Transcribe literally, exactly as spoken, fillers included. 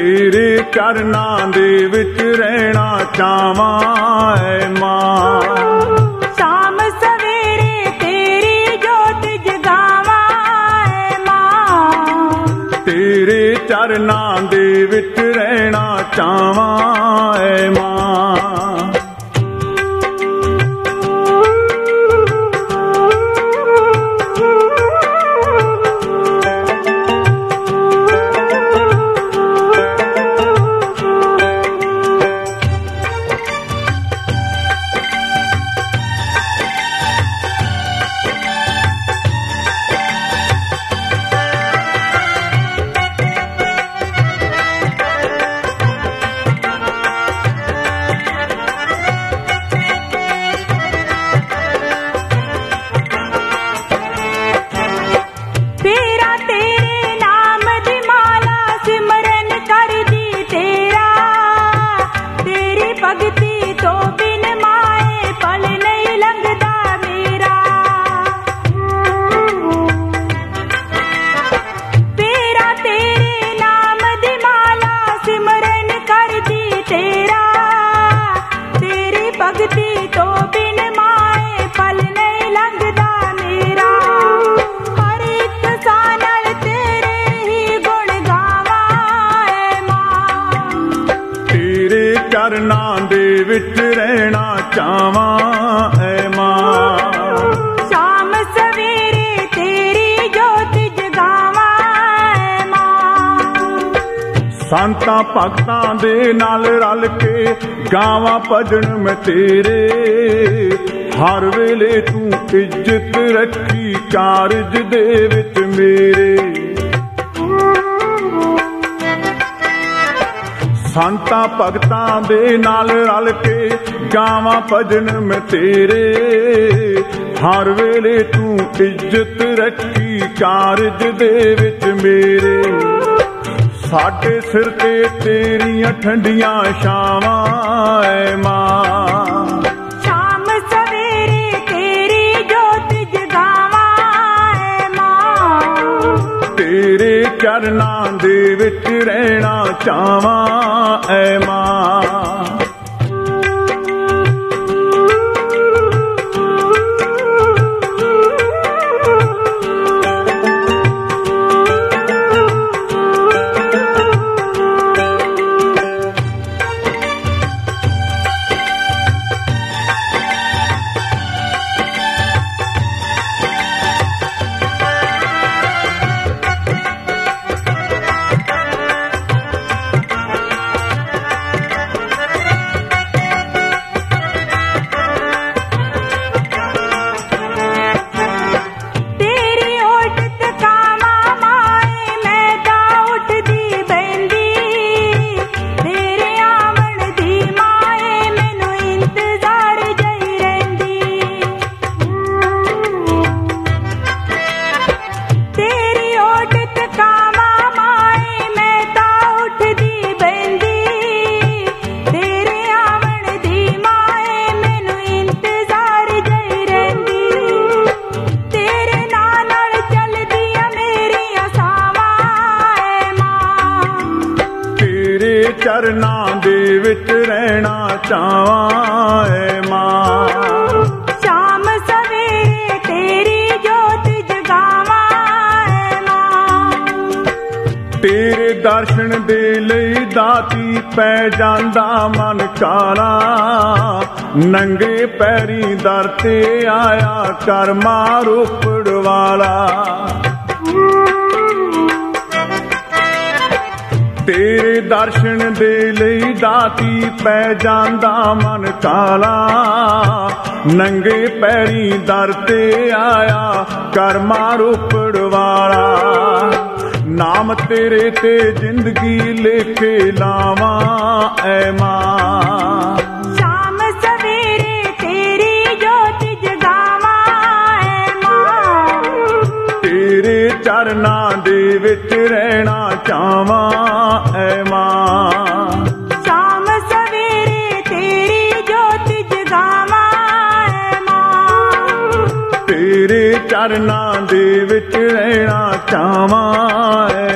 तेरे चरनां दे विच रहना चाहवां ऐ मां। शाम सवेरे तेरी जोत जगावां ऐ मां। तेरे चरनां दे विच रहना चाहवां ऐ मां। चरनां दे विच रहना चाहवां ऐ मां। शाम सवेरे तेरी जोत जगावां ऐ मां। संतां भगतां दे नाल रल के गावां भजन मैं तेरे। हर वेले तू इज्जत रखी कारज दे विच मेरे। संतां भगतां दे नाल रल के गावां भजन मैं तेरे। हर वेले तू इज्जत रखी कारज दे विच मेरे। साडे सिर ते तेरियां ठंडियां छावां ऐ मां। शाम सवेरे तेरी जोत जगावां ऐ मां। तेरे चरनां दे विच रहना चाहवां ऐ मां। चरनां दे विच रहना चाहवां ऐ मां। शाम सवेरे तेरी जोत जगावां ऐ मां। तेरे दर्शन दे लई दाती पै जांदा मन काला। नंगे पैरी दर ते आया कर रोपड़ वाला। तेरे दर्शन दे लई दाती पै जांदा मन काला। नंगे पैरी दर ते आया कर रोपड़ वाला। नाम तेरे ते जिंदगी लेके लावां ऐ मां। शाम सवेरे तेरी जोत जगावां ऐ मां। तेरे चरनां दे विच रहना चाहवां ऐ मां। शाम सवेरे तेरी जोत जगावां ऐ मां। तेरे चरनां दे विच रहना चाहवां ऐ